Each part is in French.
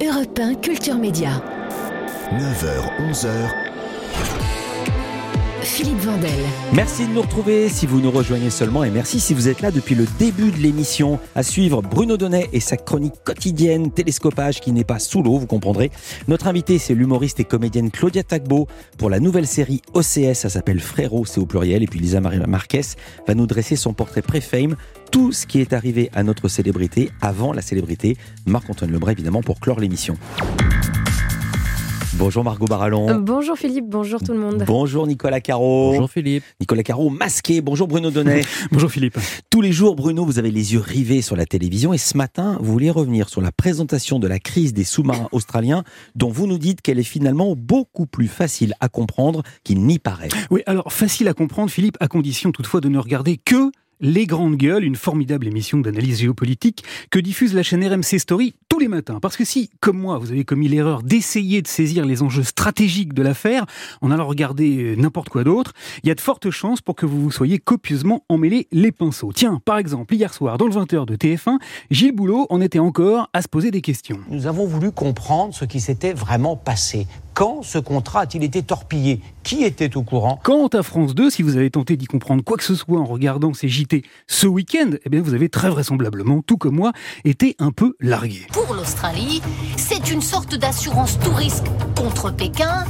Europe 1 Culture Média. 9h, 11h. Philippe Vandel. Merci de nous retrouver si vous nous rejoignez seulement et merci si vous êtes là depuis le début de l'émission. À suivre, Bruno Donnet et sa chronique quotidienne Télescopage qui n'est pas sous l'eau, vous comprendrez. Notre invité, c'est l'humoriste et comédienne Claudia Tagbo pour la nouvelle série OCS, ça s'appelle Frérot, c'est au pluriel. Et puis Lisa Marie Marquez va nous dresser son portrait pré-fame, tout ce qui est arrivé à notre célébrité avant la célébrité. Marc-Antoine Lebray évidemment pour clore l'émission. Bonjour Margot Barallon. Bonjour Philippe, bonjour tout le monde. Bonjour Nicolas Caro. Bonjour Philippe. Nicolas Caro masqué. Bonjour Bruno Donnet. Bonjour Philippe. Tous les jours, Bruno, vous avez les yeux rivés sur la télévision et ce matin, vous voulez revenir sur la présentation de la crise des sous-marins australiens dont vous nous dites qu'elle est finalement beaucoup plus facile à comprendre qu'il n'y paraît. Oui, alors facile à comprendre Philippe, à condition toutefois de ne regarder que Les Grandes Gueules, une formidable émission d'analyse géopolitique que diffuse la chaîne RMC Story tous les matins. Parce que si, comme moi, vous avez commis l'erreur d'essayer de saisir les enjeux stratégiques de l'affaire en allant regarder n'importe quoi d'autre, il y a de fortes chances pour que vous vous soyez copieusement emmêlé les pinceaux. Tiens, par exemple, hier soir, dans le 20h de TF1, Gilles Boulot en était encore à se poser des questions. Nous avons voulu comprendre ce qui s'était vraiment passé. Quand ce contrat a-t-il été torpillé ? Qui était au courant ? Quant à France 2, si vous avez tenté d'y comprendre quoi que ce soit en regardant ces JT ce week-end, eh bien vous avez très vraisemblablement, tout comme moi, été un peu largué. Pour l'Australie, c'est une sorte d'assurance tout risque contre Pékin.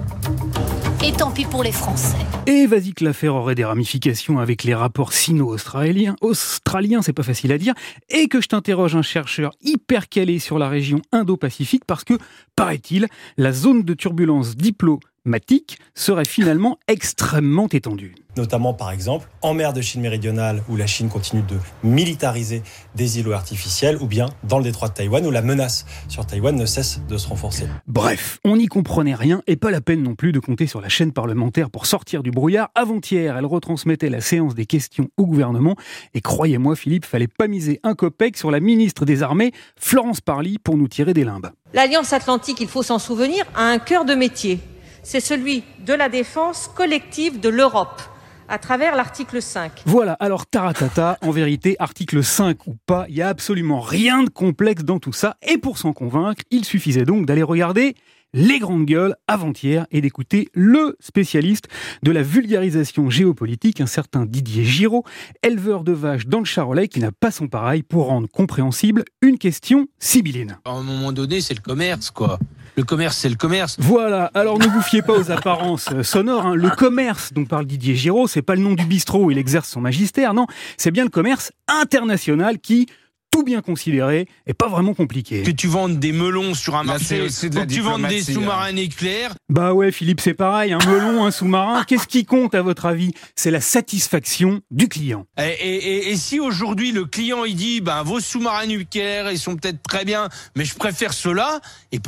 Et tant pis pour les Français. Et vas-y que l'affaire aurait des ramifications avec les rapports sino-australiens, c'est pas facile à dire, et que je t'interroge un chercheur hyper calé sur la région Indo-Pacifique parce que, paraît-il, la zone de turbulence diplomatique serait finalement extrêmement étendue. Notamment, par exemple, en mer de Chine méridionale, où la Chine continue de militariser des îlots artificiels, ou bien dans le détroit de Taïwan, où la menace sur Taïwan ne cesse de se renforcer. Bref, on n'y comprenait rien, et pas la peine non plus de compter sur la chaîne parlementaire pour sortir du brouillard. Avant-hier, elle retransmettait la séance des questions au gouvernement, et croyez-moi Philippe, fallait pas miser un copec sur la ministre des Armées, Florence Parly, pour nous tirer des limbes. L'Alliance Atlantique, il faut s'en souvenir, a un cœur de métier. C'est celui de la défense collective de l'Europe, à travers l'article 5. Voilà, alors taratata, en vérité, article 5 ou pas, il n'y a absolument rien de complexe dans tout ça. Et pour s'en convaincre, il suffisait donc d'aller regarder Les Grandes Gueules avant-hier et d'écouter le spécialiste de la vulgarisation géopolitique, un certain Didier Giraud, éleveur de vaches dans le Charolais qui n'a pas son pareil pour rendre compréhensible une question sibylline. À un moment donné, c'est le commerce, quoi. Le commerce, c'est le commerce. Voilà, alors ne vous fiez pas aux apparences sonores. Hein. Le commerce dont parle Didier Giraud, c'est pas le nom du bistrot où il exerce son magistère, non. C'est bien le commerce international qui, tout bien considéré, est pas vraiment compliqué. Que tu vendes des melons sur un marché, que tu vendes des sous-marins nucléaires. Bah ouais, Philippe, c'est pareil, un melon, un sous-marin. Qu'est-ce qui compte à votre avis ? C'est la satisfaction du client. Et si aujourd'hui le client il dit, vos sous-marins nucléaires, ils sont peut-être très bien, mais je préfère ceux-là,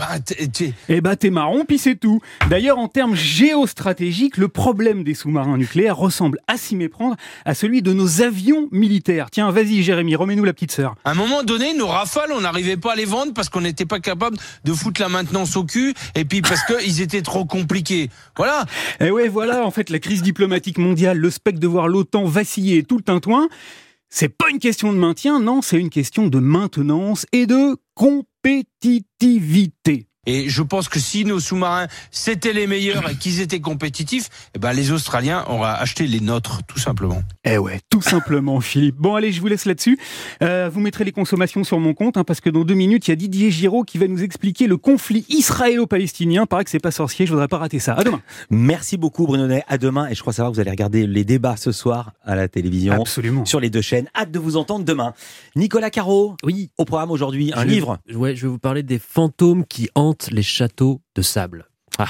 t'es marron, puis c'est tout. D'ailleurs, en termes géostratégiques, le problème des sous-marins nucléaires ressemble à s'y méprendre à celui de nos avions militaires. Tiens, vas-y Jérémy, remets-nous la petite sœur. À un moment donné, nos Rafales, on n'arrivait pas à les vendre parce qu'on n'était pas capable de foutre la maintenance au cul et puis parce qu'ils étaient trop compliqués. Voilà. Et ouais, voilà, en fait, la crise diplomatique mondiale, le spectre de voir l'OTAN vaciller et tout le tintouin, c'est pas une question de maintien, non, c'est une question de maintenance et de compétitivité. Et je pense que si nos sous-marins, c'était les meilleurs et qu'ils étaient compétitifs, les Australiens auraient acheté les nôtres, tout simplement. Eh ouais, tout simplement, Philippe. Bon, allez, je vous laisse là-dessus. Vous mettrez les consommations sur mon compte, parce que dans 2 minutes, il y a Didier Giraud qui va nous expliquer le conflit israélo-palestinien. Paraît que c'est pas sorcier, je voudrais pas rater ça. À demain. Merci beaucoup, Bruno Donnet. À demain. Et je crois savoir que vous allez regarder les débats ce soir à la télévision. Absolument. Sur les 2 chaînes. Hâte de vous entendre demain. Nicolas Caro. Oui. Au programme aujourd'hui, un livre. Ouais, je vais vous parler des fantômes qui hantent les châteaux de sable.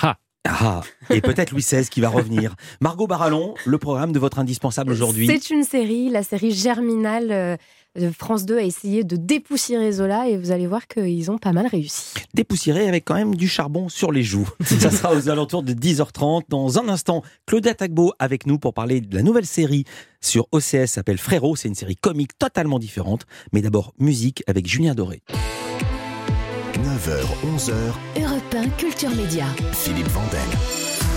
Et peut-être Louis XVI qui va revenir. Margot Barallon, le programme de votre indispensable aujourd'hui. C'est une série, la série Germinal de France 2 a essayé de dépoussiérer Zola et vous allez voir qu'ils ont pas mal réussi. Dépoussiéré avec quand même du charbon sur les joues. Ça sera aux alentours de 10h30. Dans un instant, Claudia Tagbo avec nous pour parler de la nouvelle série sur OCS, s'appelle Frérot. C'est une série comique totalement différente. Mais d'abord, musique avec Julien Doré. 9h, 11h. Europe 1 Culture Média. Philippe Vandel.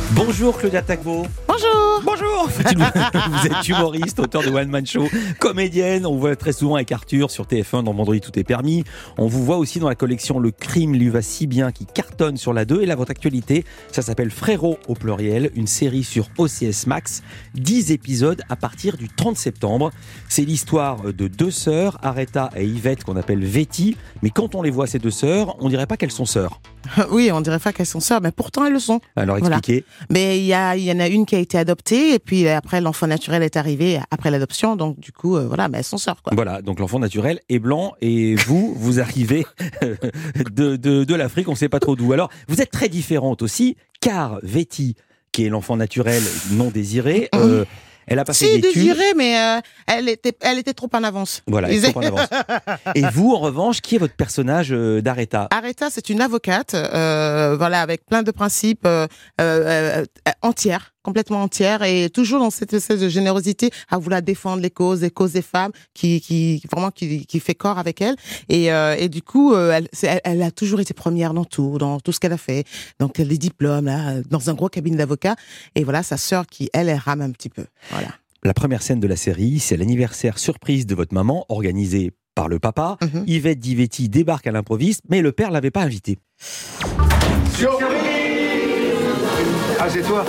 Bonjour Claudia Tagbo. Bonjour. Bonjour. Vous êtes humoriste, auteur de One Man Show, comédienne. On vous voit très souvent avec Arthur sur TF1 dans Vendredi Tout est permis. On vous voit aussi dans la collection Le crime lui va si bien qui cartonne sur la 2. Et là, votre actualité, ça s'appelle Frérot au pluriel, une série sur OCS Max. 10 épisodes à partir du 30 septembre. C'est l'histoire de deux sœurs, Aretha et Yvette, qu'on appelle Vetty. Mais quand on les voit, ces deux sœurs, on dirait pas qu'elles sont sœurs. Oui, on dirait pas qu'elles sont sœurs, mais pourtant elles le sont. Alors expliquez. Voilà. Mais il y en a une qui a été adoptée, et puis après l'enfant naturel est arrivé après l'adoption, donc du coup, voilà, mais elles sont sœurs, quoi. Voilà, donc l'enfant naturel est blanc, et vous arrivez de l'Afrique, on ne sait pas trop d'où. Alors, vous êtes très différente aussi, car Vetty, qui est l'enfant naturel non désiré, elle a passé des études. désirée, mais elle était trop en avance. Voilà, elle est trop en avance. Et vous, en revanche, qui est votre personnage d'Aretha ? Aretha, c'est une avocate, voilà, avec plein de principes entières, complètement entière, et toujours dans cette espèce de générosité à vouloir défendre les causes des femmes, qui fait corps avec elle. Et du coup, elle a toujours été première dans tout ce qu'elle a fait. Donc les diplômes là, dans un gros cabinet d'avocats. Et voilà, sa sœur qui elle rame un petit peu. Voilà. La première scène de la série, c'est l'anniversaire surprise de votre maman, organisé par le papa. Yvette Vetty débarque à l'improviste, mais le père l'avait pas invité. Surprise! Ah, c'est toi?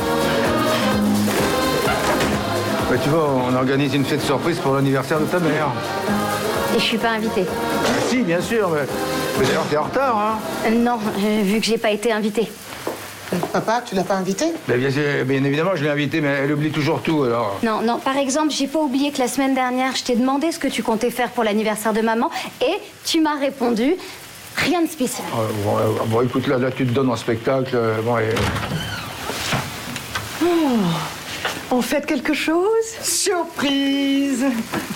Bah, tu vois, on organise une fête surprise pour l'anniversaire de ta mère. Et je suis pas invitée. Si, bien sûr, mais d'ailleurs, t'es en retard, hein? Non, vu que j'ai pas été invitée. Papa, tu l'as pas invitée? Bien évidemment, je l'ai invitée, mais elle oublie toujours tout, alors... Non, par exemple, j'ai pas oublié que la semaine dernière, je t'ai demandé ce que tu comptais faire pour l'anniversaire de maman, et tu m'as répondu, rien de spécial. Bon, écoute, là, tu te donnes en spectacle, bon, et... On fête quelque chose? Surprise!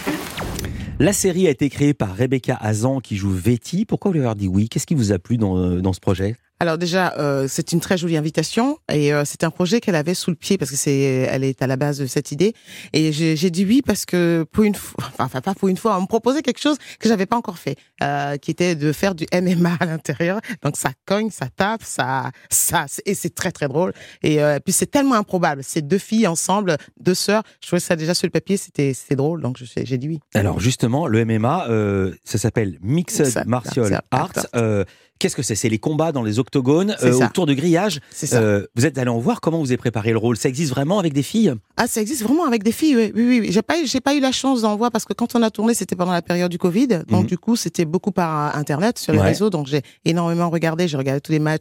La série a été créée par Rebecca Hazan qui joue Vetty. Pourquoi vous lui avez dit oui? Qu'est-ce qui vous a plu dans ce projet? Alors déjà, c'est une très jolie invitation et c'est un projet qu'elle avait sous le pied parce que elle est à la base de cette idée. Et j'ai dit oui parce que pour une fois, enfin pas pour une fois, on me proposait quelque chose que j'avais pas encore fait, qui était de faire du MMA à l'intérieur. Donc ça cogne, ça tape, ça et c'est très très drôle. Et puis c'est tellement improbable, ces deux filles ensemble, deux sœurs. Je trouvais ça déjà sur le papier, c'était drôle, donc j'ai dit oui. Alors justement, le MMA, ça s'appelle Mixed Martial Arts. Qu'est-ce que c'est? C'est les combats dans les octogones autour de grillages. Vous êtes allé en voir, comment vous avez préparé le rôle? Ça existe vraiment avec des filles? Ah, ça existe vraiment avec des filles, oui. J'ai pas eu la chance d'en voir parce que quand on a tourné, c'était pendant la période du Covid. Donc du coup, c'était beaucoup par Internet, sur les réseaux. Donc j'ai énormément regardé. J'ai regardé tous les matchs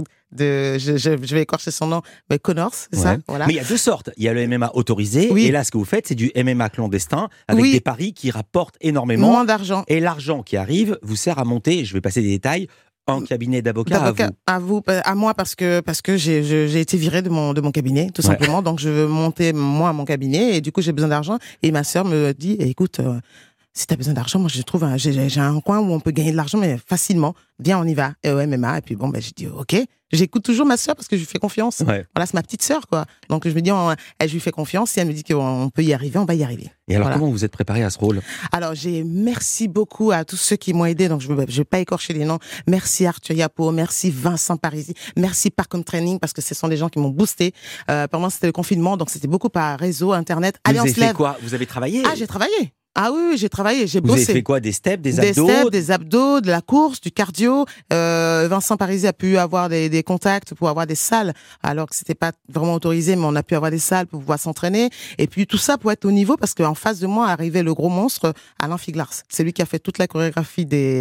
je vais écorcher son nom, mais Connors, c'est ça? Voilà. Mais il y a deux sortes. Il y a le MMA autorisé, et là, ce que vous faites, c'est du MMA clandestin, avec des paris qui rapportent énormément. Moins d'argent. Et l'argent qui arrive vous sert à monter, je vais passer des détails, un cabinet d'avocats à moi parce que j'ai été virée de mon cabinet tout simplement. Donc je veux monter moi mon cabinet et du coup j'ai besoin d'argent et ma sœur me dit écoute, si t'as besoin d'argent, moi je trouve j'ai un coin où on peut gagner de l'argent mais facilement. Viens, on y va. Et au MMA. Et puis bon, j'ai dit ok. J'écoute toujours ma sœur parce que je lui fais confiance. Voilà, c'est ma petite sœur, quoi. Donc je me dis, je lui fais confiance. Si elle me dit qu'on peut y arriver, on va y arriver. Et alors, comment vous êtes préparée à ce rôle? Alors, merci beaucoup à tous ceux qui m'ont aidé. Donc je vais pas écorcher les noms. Merci Arthur Yapo, merci Vincent Parisi, merci Parcom Training parce que ce sont des gens qui m'ont boosté. Pendant c'était le confinement, donc c'était beaucoup par réseau, internet. Vous avez fait quoi? Vous avez travaillé? Ah, j'ai travaillé. Ah oui, j'ai travaillé, j'ai bossé. Vous avez fait quoi? Des steps, des abdos? Des steps, des abdos, de la course, du cardio. Vincent Parisi a pu avoir des contacts pour avoir des salles, alors que c'était pas vraiment autorisé, mais on a pu avoir des salles pour pouvoir s'entraîner. Et puis tout ça pour être au niveau, parce qu'en face de moi arrivait le gros monstre, Alain Figlars. C'est lui qui a fait toute la chorégraphie des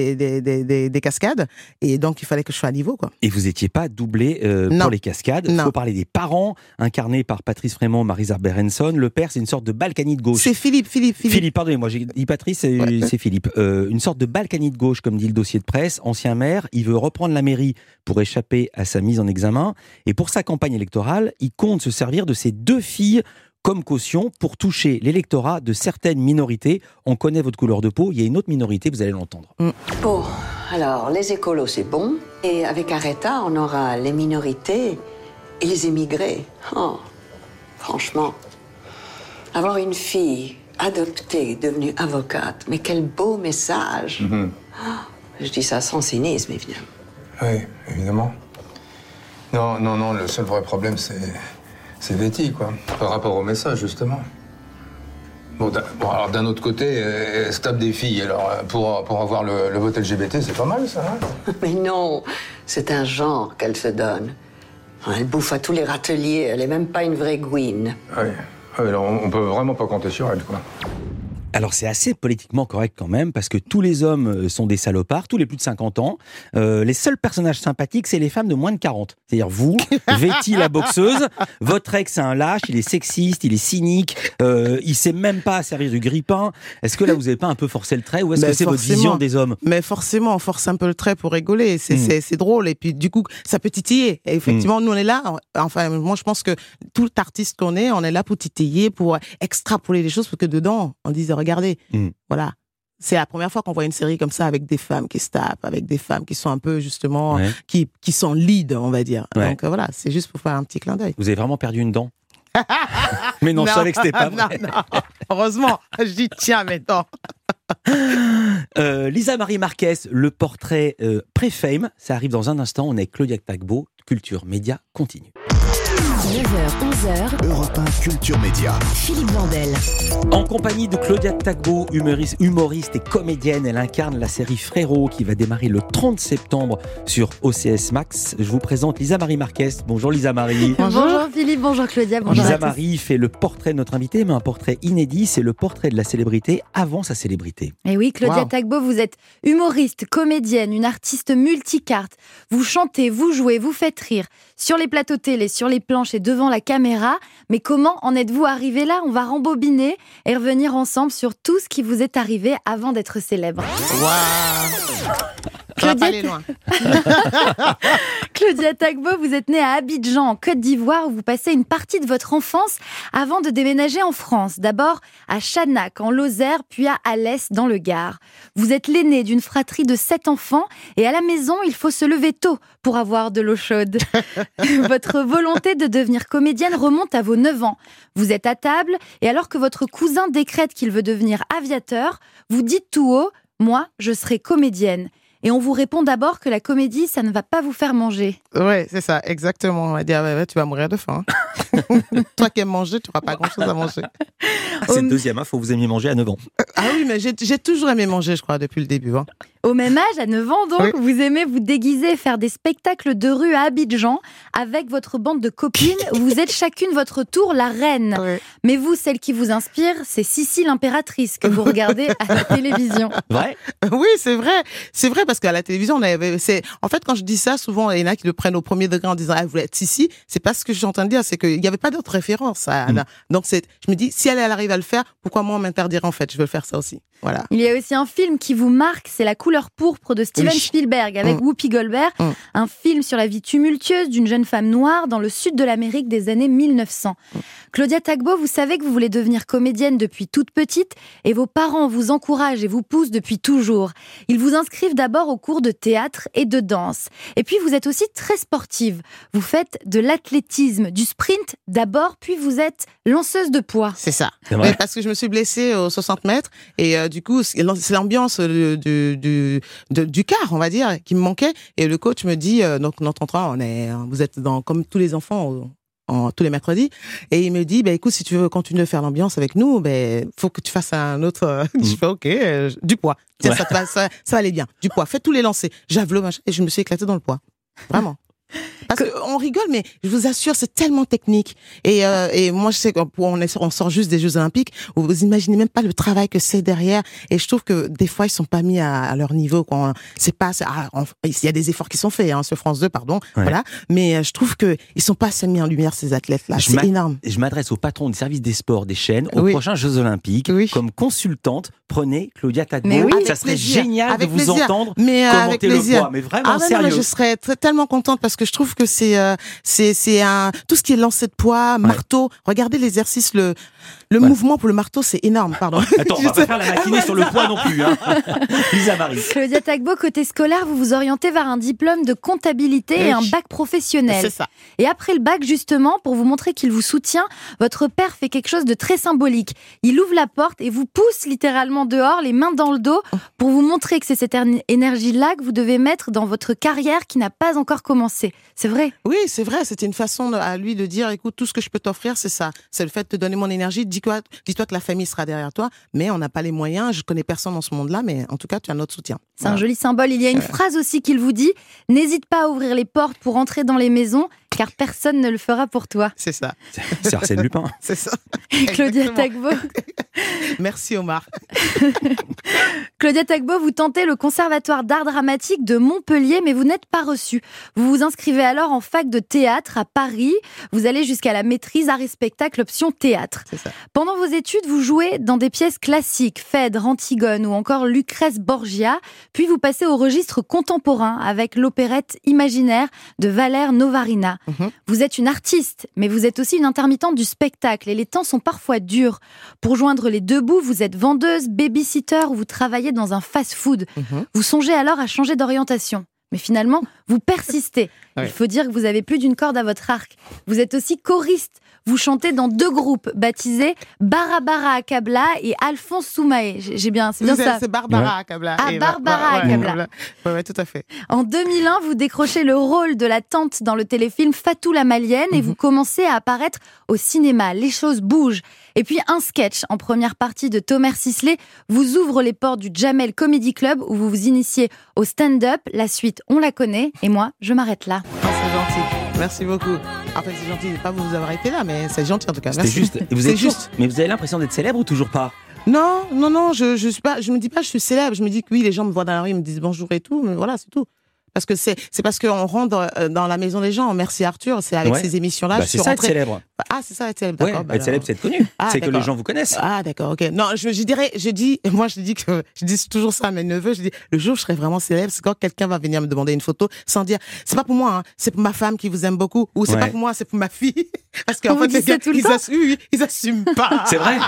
cascades. Et donc il fallait que je sois à niveau, quoi. Et vous étiez pas doublé pour les cascades? Il faut parler des parents, incarnés par Patrice Frémont, Marisa Berenson. Le père, c'est une sorte de Balkany de gauche. C'est Philippe, pardonnez-moi, j'ai dit Patrice, c'est Philippe. Une sorte de Balkany de gauche, comme dit le dossier de presse. Ancien maire, il veut reprendre la mairie pour échapper à sa mise en examen. Et pour sa campagne électorale, il compte se servir de ses deux filles comme caution pour toucher l'électorat de certaines minorités. On connaît votre couleur de peau, il y a une autre minorité, vous allez l'entendre. Bon, alors, les écolos, c'est bon. Et avec Aretha, on aura les minorités et les émigrés. Oh, franchement, avoir une fille adoptée, devenue avocate, mais quel beau message. Je dis ça sans cynisme, évidemment. Oui, évidemment. Non, le seul vrai problème, c'est Betty, quoi. Par rapport au message, justement. Bon, alors d'un autre côté, elle se tape des filles. Alors, pour avoir le vote LGBT, c'est pas mal, ça, hein? Mais non, c'est un genre qu'elle se donne. Elle bouffe à tous les râteliers, elle est même pas une vraie gouine. Oui, alors on peut vraiment pas compter sur elle, quoi. Alors c'est assez politiquement correct quand même, parce que tous les hommes sont des salopards, tous les plus de 50 ans. Les seuls personnages sympathiques, c'est les femmes de moins de 40. C'est-à-dire vous, Betty la boxeuse, votre ex c'est un lâche, il est sexiste, il est cynique, il sait même pas servir du grille-pain. Est-ce que là vous avez pas un peu forcé le trait, ou est-ce que c'est votre vision des hommes? Mais forcément, on force un peu le trait pour rigoler, c'est drôle, et puis du coup ça peut titiller. Et effectivement, nous on est là, enfin moi je pense que tout artiste qu'on est, on est là pour titiller, pour extrapoler les choses, pour que dedans on dise regardez, voilà. C'est la première fois qu'on voit une série comme ça avec des femmes qui se tapent, avec des femmes qui sont un peu justement, qui sont lead, on va dire. Ouais. Donc voilà, c'est juste pour faire un petit clin d'œil. Vous avez vraiment perdu une dent? Mais non, je savais que c'était pas vrai. Non. Heureusement, je dis tiens, mais non. Lisa Marie Marquez, le portrait pré-fame, ça arrive dans un instant. On est avec Claudia Tagbo, Culture Média continue. 9h, 11h. Europe 1 Culture Média. Philippe Vandel. En compagnie de Claudia Tagbo, humoriste et comédienne, elle incarne la série Frérot qui va démarrer le 30 septembre sur OCS Max. Je vous présente Lisa Marie Marquez. Bonjour Lisa Marie. Bonjour Philippe, bonjour Claudia, bonjour Lisa Marie fait le portrait de notre invité, mais un portrait inédit, c'est le portrait de la célébrité avant sa célébrité. Et oui, Claudia Tagbo, vous êtes humoriste, comédienne, une artiste multicarte. Vous chantez, vous jouez, vous faites rire. Sur les plateaux télé, sur les planches et devant la caméra. Mais comment en êtes-vous arrivé là? On va rembobiner et revenir ensemble sur tout ce qui vous est arrivé avant d'être célèbre. Claudia Tagbo, vous êtes née à Abidjan, en Côte d'Ivoire, où vous passez une partie de votre enfance avant de déménager en France. D'abord à Chanac, en Lozère, puis à Alès, dans le Gard. Vous êtes l'aînée d'une fratrie de 7 enfants, et à la maison, il faut se lever tôt pour avoir de l'eau chaude. Votre volonté de devenir comédienne remonte à vos 9 ans. Vous êtes à table, et alors que votre cousin décrète qu'il veut devenir aviateur, vous dites tout haut « Moi, je serai comédienne ». Et on vous répond d'abord que la comédie, ça ne va pas vous faire manger. Ouais, c'est ça, exactement. On va dire, tu vas mourir de faim. Toi qui aimes manger, tu n'auras pas grand-chose à manger. C'est le deuxième, faut vous aimiez manger à 9 ans. Ah oui, mais j'ai toujours aimé manger, je crois, depuis le début. Au même âge, à 9 ans donc, vous aimez vous déguiser et faire des spectacles de rue à Abidjan avec votre bande de copines. Vous êtes chacune votre tour la reine. Oui. Mais vous, celle qui vous inspire, c'est Sissi l'impératrice que vous regardez à la télévision. Vrai ? Oui, c'est vrai. C'est vrai parce qu'à la télévision, en fait, quand je dis ça, souvent, il y en a qui le prennent au premier degré en disant « Ah, vous voulez être Sissi ?» C'est pas ce que je suis en train de dire, c'est qu'il n'y avait pas d'autre référence. Donc, je me dis, si elle arrive à le faire, pourquoi moi m'interdirait en fait? Je veux faire ça aussi. Voilà. Il y a aussi un film qui vous marque, c'est La couleur pourpre de Steven Spielberg avec Whoopi Goldberg. Un film sur la vie tumultueuse d'une jeune femme noire dans le sud de l'Amérique des années 1900. Claudia Tagbo, vous savez que vous voulez devenir comédienne depuis toute petite et vos parents vous encouragent et vous poussent depuis toujours. Ils vous inscrivent d'abord aux cours de théâtre et de danse. Et puis vous êtes aussi très sportive. Vous faites de l'athlétisme, du sprint d'abord, puis vous êtes lanceuse de poids. C'est ça. Ouais, parce que je me suis blessée aux 60 mètres et du coup, c'est l'ambiance du quart, on va dire, qui me manquait. Et le coach me dit, donc notre entraîneur, vous êtes comme tous les enfants tous les mercredis, et il me dit, écoute, si tu veux continuer de faire l'ambiance avec nous, faut que tu fasses un autre. Je fais ok, du poids. Ça va aller bien. Du poids. Fais tous les lancers. Javelot, machin, et je me suis éclatée dans le poids. Vraiment. Parce qu'on rigole, mais je vous assure, c'est tellement technique. Et moi, je sais qu'on sort juste des Jeux Olympiques, où vous imaginez même pas le travail que c'est derrière. Et je trouve que des fois, ils sont pas mis à leur niveau. Il y a des efforts qui sont faits, sur France 2, pardon. Ouais. Voilà. Mais je trouve que ils sont pas assez mis en lumière, ces athlètes-là. C'est énorme. Je m'adresse au patron du service des sports des chaînes, aux prochains Jeux Olympiques. Oui. Comme consultante, prenez Claudia Tagbo. Ça serait génial de vous entendre commenter le poids. Mais vraiment, sérieux. Je serais tellement contente parce que je trouve que c'est tout ce qui est lancé de poids, marteau. Regardez l'exercice, Le mouvement pour le marteau, c'est énorme, pardon. Attends, on va pas faire la matinée sur le poids non plus. Hein. Lisa Marie. Claudia Tagbo, côté scolaire, vous vous orientez vers un diplôme de comptabilité et un bac professionnel. C'est ça. Et après le bac, justement, pour vous montrer qu'il vous soutient, votre père fait quelque chose de très symbolique. Il ouvre la porte et vous pousse littéralement dehors, les mains dans le dos, pour vous montrer que c'est cette énergie-là que vous devez mettre dans votre carrière qui n'a pas encore commencé. C'est vrai? Oui, c'est vrai. C'était une façon à lui de dire, écoute, tout ce que je peux t'offrir, c'est ça. C'est le fait de te donner mon énergie. Dis-toi que la famille sera derrière toi, mais on n'a pas les moyens. Je connais personne dans ce monde-là, mais en tout cas, tu as notre soutien. C'est un joli symbole. Il y a une phrase aussi qu'il vous dit, n'hésite pas à ouvrir les portes pour entrer dans les maisons, car personne ne le fera pour toi. C'est ça. C'est Arsène Lupin. C'est ça. Claudia Tagbo. Merci Omar. Claudia Tagbo, vous tentez le Conservatoire d'art dramatique de Montpellier, mais vous n'êtes pas reçue. Vous vous inscrivez alors en fac de théâtre à Paris. Vous allez jusqu'à la maîtrise art et spectacle option théâtre. C'est ça. Pendant vos études, vous jouez dans des pièces classiques, Phèdre, Antigone ou encore Lucrèce Borgia. Puis vous passez au registre contemporain avec l'opérette Imaginaire de Valère Novarina. Vous êtes une artiste, mais vous êtes aussi une intermittente du spectacle et les temps sont parfois durs. Pour joindre les deux bouts, vous êtes vendeuse, baby-sitter ou vous travaillez dans un fast-food. Vous songez alors à changer d'orientation. Mais finalement, vous persistez. Il faut dire que vous avez plus d'une corde à votre arc. Vous êtes aussi choriste. Vous chantez dans 2 groupes baptisés Barbara Akabla et Alphonse Soumaé. C'est bien ça. C'est Barbara Akabla. Ah, Barbara Akabla. Oui, tout à fait. En 2001, vous décrochez le rôle de la tante dans le téléfilm Fatou la Malienne et vous commencez à apparaître au cinéma. Les choses bougent. Et puis un sketch en première partie de Thomas Sisley vous ouvre les portes du Jamel Comedy Club où vous vous initiez au stand-up. La suite, on la connaît. Et moi, je m'arrête là. Oh, c'est gentil. Merci beaucoup. Après, c'est gentil de pas vous avoir été là, mais c'est gentil en tout cas. C'était Merci. juste. Et vous êtes juste. Mais vous avez l'impression d'être célèbre ou toujours pas? Non, je suis pas. Je me dis pas, je suis célèbre. Je me dis que oui, les gens me voient dans la rue, ils me disent bonjour et tout, mais voilà, c'est tout. Parce que c'est parce qu'on rentre dans la maison des gens. Merci Arthur, c'est avec ces émissions-là. Bah, c'est ça être célèbre. Ah, c'est ça être célèbre. D'accord. Être célèbre, c'est être connu. C'est que les gens vous connaissent. Ah, d'accord, ok. Non, je dis toujours ça à mes neveux. Je dis, le jour où je serai vraiment célèbre, c'est quand quelqu'un va venir me demander une photo sans dire, c'est pas pour moi, hein, c'est pour ma femme qui vous aime beaucoup, ou c'est pas pour moi, c'est pour ma fille. Parce qu'en fait, les gars, ils assument pas. C'est vrai.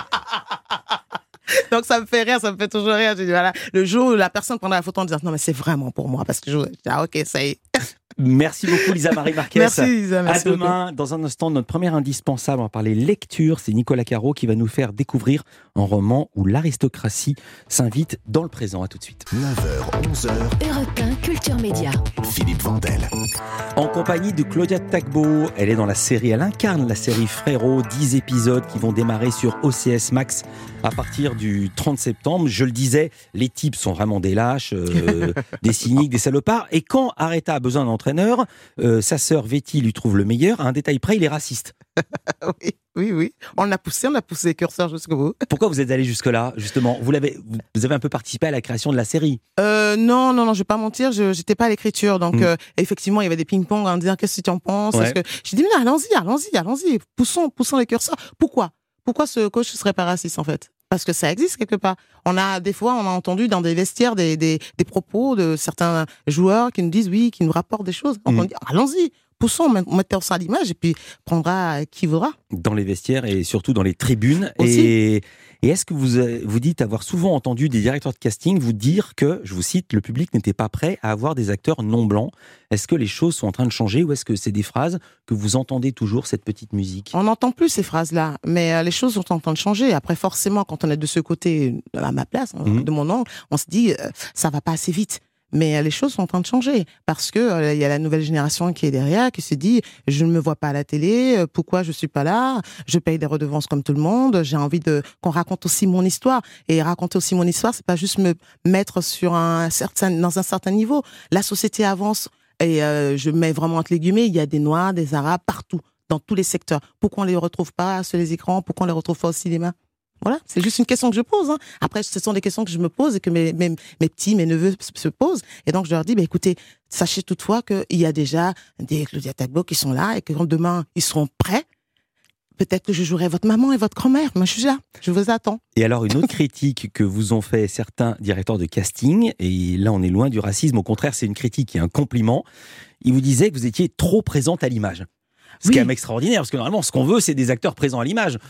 Donc ça me fait rire, ça me fait toujours rire. Je dis, voilà, le jour où la personne prendra la photo en disant non mais c'est vraiment pour moi parce que je dis ah ok ça y est. Merci beaucoup Lisa Marie Marquez. Merci Lisa, merci à demain. Beaucoup. Dans un instant, notre première indispensable, on va parler lecture. C'est Nicolas Caro qui va nous faire découvrir un roman où l'aristocratie s'invite dans le présent. À tout de suite. 9h, 11h. Europe 1, Culture Média. Philippe Vandel. En compagnie de Claudia Tagbo. Elle est dans la série, elle incarne la série Frérot. 10 épisodes qui vont démarrer sur OCS Max à partir du 30 septembre. Je le disais, les types sont vraiment des lâches, des cyniques, des salopards. Et quand Aretha a besoin d'un entraîneur, sa sœur Vetty lui trouve le meilleur. À un détail près, il est raciste. Oui. On l'a poussé les curseurs jusqu'au bout. Pourquoi vous êtes allé jusque-là, justement? Vous avez un peu participé à la création de la série? Non, je vais pas mentir, j'étais pas à l'écriture. Donc, effectivement, il y avait des ping-pong en disant qu'est-ce que tu en penses? J'ai dit, mais allons-y. Poussons les curseurs. Pourquoi ce coach serait pas raciste, en fait? Parce que ça existe quelque part. On a entendu dans des vestiaires des propos de certains joueurs qui nous disent oui, qui nous rapportent des choses. Donc on dit allons-y, poussons, mettons ça à l'image et puis prendra qui voudra. Dans les vestiaires et surtout dans les tribunes. Aussi. Et est-ce que vous dites avoir souvent entendu des directeurs de casting vous dire que, je vous cite, le public n'était pas prêt à avoir des acteurs non blancs? Est-ce que les choses sont en train de changer ou est-ce que c'est des phrases que vous entendez toujours, cette petite musique? On n'entend plus ces phrases-là, mais les choses sont en train de changer. Après, forcément, quand on est de ce côté, à ma place, de mon angle, on se dit, ça va pas assez vite. Mais les choses sont en train de changer parce que il y a la nouvelle génération qui est derrière, qui se dit je ne me vois pas à la télé, pourquoi je suis pas là? Je paye des redevances comme tout le monde. J'ai envie qu'on raconte aussi mon histoire et raconter aussi mon histoire, c'est pas juste me mettre dans un certain niveau. La société avance et je mets vraiment entre les guillemets, il y a des Noirs, des Arabes partout, dans tous les secteurs. Pourquoi on les retrouve pas sur les écrans? Pourquoi on les retrouve pas au cinéma? Voilà, c'est juste une question que je pose. Après, ce sont des questions que je me pose et que mes neveux se posent. Et donc, je leur dis, écoutez, sachez toutefois qu'il y a déjà des Claudia Tagbo qui sont là et que quand demain, ils seront prêts, peut-être que je jouerai votre maman et votre grand-mère. Moi, je suis là. Je vous attends. Et alors, une autre critique que vous ont fait certains directeurs de casting, et là, on est loin du racisme. Au contraire, c'est une critique et un compliment. Ils vous disaient que vous étiez trop présente à l'image. Ce qui est quand même extraordinaire, parce que normalement, ce qu'on veut, c'est des acteurs présents à l'image.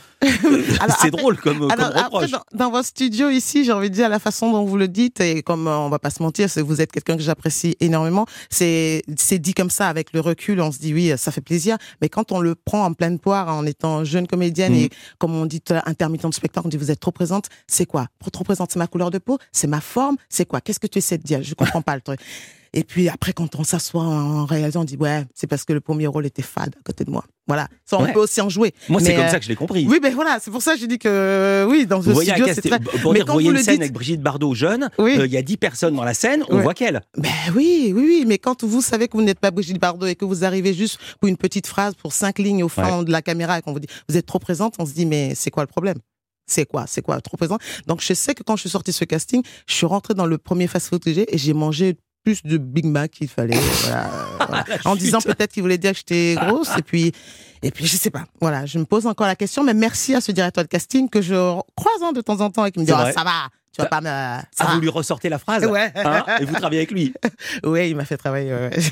C'est drôle comme reproche. Après, dans votre studio ici, j'ai envie de dire, la façon dont vous le dites, et comme on va pas se mentir, c'est que vous êtes quelqu'un que j'apprécie énormément, c'est dit comme ça, avec le recul, on se dit oui, ça fait plaisir, mais quand on le prend en pleine poire, en étant jeune comédienne et, comme on dit, intermittent de spectacle, on dit vous êtes trop présente, c'est quoi? Trop présente, c'est ma couleur de peau? C'est ma forme? C'est quoi? Qu'est-ce que tu essaies de dire? Je comprends pas le truc. Et puis après, quand on s'assoit en réalisant, on dit ouais, c'est parce que le premier rôle était fade à côté de moi. Voilà, ça on peut aussi en jouer. Moi, c'est comme ça que je l'ai compris. Oui, mais voilà, c'est pour ça que j'ai dit que oui, dans le studio, c'est très. Vous voyez une scène avec Brigitte Bardot jeune, il y a 10 personnes dans la scène, on voit qu'elle. Ben oui, mais quand vous savez que vous n'êtes pas Brigitte Bardot et que vous arrivez juste pour une petite phrase, pour 5 lignes au fond de la caméra et qu'on vous dit vous êtes trop présente, on se dit mais c'est quoi le problème? C'est quoi trop présent? Donc je sais que quand je suis sortie de ce casting, je suis rentrée dans le premier fast-food que j'ai et j'ai mangé plus de Big Mac qu'il fallait, voilà. En disant peut-être qu'il voulait dire que j'étais grosse, et puis je sais pas. Voilà, je me pose encore la question, mais merci à ce directeur de casting que je croise de temps en temps et qui me dit ça va. Tu vas pas me. Vous lui ressortez la phrase, et vous travaillez avec lui. Oui, il m'a fait travailler.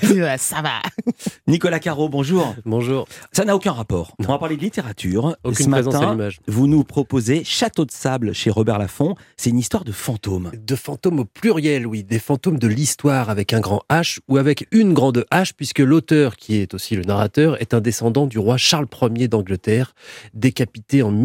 Ça va. Nicolas Caro, bonjour. Bonjour. Ça n'a aucun rapport. On va parler de littérature. Aucune présence à l'image. Vous nous proposez Château de sable chez Robert Laffont. C'est une histoire de fantômes. De fantômes au pluriel, oui. Des fantômes de l'histoire avec un grand H ou avec une grande H, puisque l'auteur, qui est aussi le narrateur, est un descendant du roi Charles Ier d'Angleterre, décapité en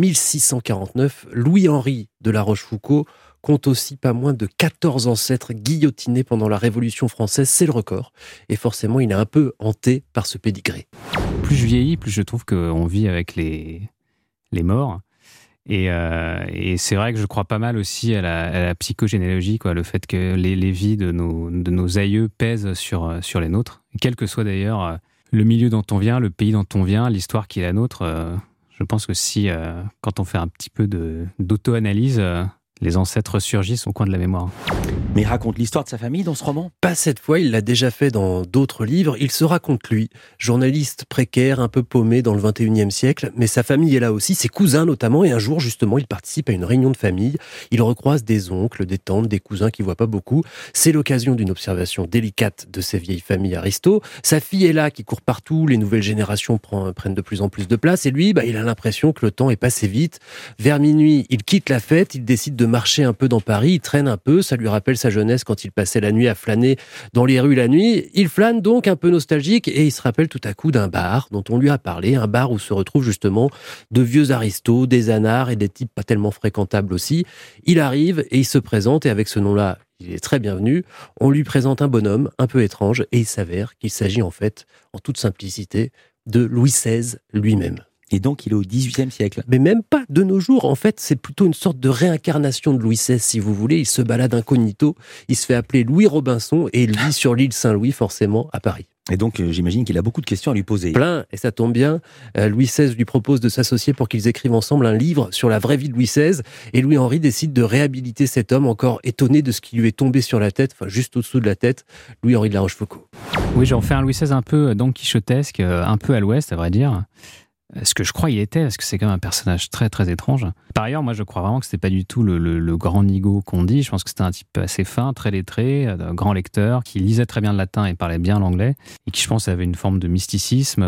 1649. Louis-Henri de La Rochefoucauld compte aussi pas moins de 14 ancêtres guillotinés pendant la Révolution française, c'est le record. Et forcément, il est un peu hanté par ce pédigré. Plus je vieillis, plus je trouve qu'on vit avec les morts. Et c'est vrai que je crois pas mal aussi à la psychogénéalogie, quoi, le fait que les vies de nos aïeux pèsent sur les nôtres. Quel que soit d'ailleurs le milieu dont on vient, le pays dont on vient, l'histoire qui est la nôtre, je pense que si, quand on fait un petit peu d'auto-analyse, les ancêtres surgissent au coin de la mémoire. Mais il raconte l'histoire de sa famille dans ce roman? Pas cette fois, il l'a déjà fait dans d'autres livres. Il se raconte lui, journaliste précaire, un peu paumé dans le 21e siècle, mais sa famille est là aussi, ses cousins notamment, et un jour justement, il participe à une réunion de famille. Il recroise des oncles, des tantes, des cousins qu'il voit pas beaucoup. C'est l'occasion d'une observation délicate de ces vieilles familles aristo. Sa fille est là, qui court partout, les nouvelles générations prennent de plus en plus de place, et lui, il a l'impression que le temps est passé vite. Vers minuit, il quitte la fête, il décide de marcher un peu dans Paris, il traîne un peu, ça lui rappelle sa jeunesse quand il passait la nuit à flâner dans les rues la nuit. Il flâne donc un peu nostalgique et il se rappelle tout à coup d'un bar dont on lui a parlé, un bar où se retrouvent justement de vieux aristos, des anards et des types pas tellement fréquentables aussi. Il arrive et il se présente et avec ce nom-là, il est très bienvenu. On lui présente un bonhomme un peu étrange et il s'avère qu'il s'agit en fait, en toute simplicité, de Louis XVI lui-même. Et donc, il est au XVIIIe siècle. Mais même pas de nos jours. En fait, c'est plutôt une sorte de réincarnation de Louis XVI, si vous voulez. Il se balade incognito. Il se fait appeler Louis Robinson et il vit sur l'île Saint-Louis, forcément, à Paris. Et donc, j'imagine qu'il a beaucoup de questions à lui poser. Plein, et ça tombe bien. Louis XVI lui propose de s'associer pour qu'ils écrivent ensemble un livre sur la vraie vie de Louis XVI. Et Louis-Henri décide de réhabiliter cet homme encore étonné de ce qui lui est tombé sur la tête, enfin juste au-dessous de la tête, Louis-Henri de La Rochefoucauld. Oui, j'en fais un Louis XVI un peu Don Quichotesque, un peu à l'ouest, à vrai dire. Ce que je crois il était, parce que c'est quand même un personnage très très étrange. Par ailleurs, moi je crois vraiment que c'était pas du tout le grand nigaud qu'on dit. Je pense que c'était un type assez fin, très lettré, grand lecteur, qui lisait très bien le latin et parlait bien l'anglais, et qui je pense avait une forme de mysticisme,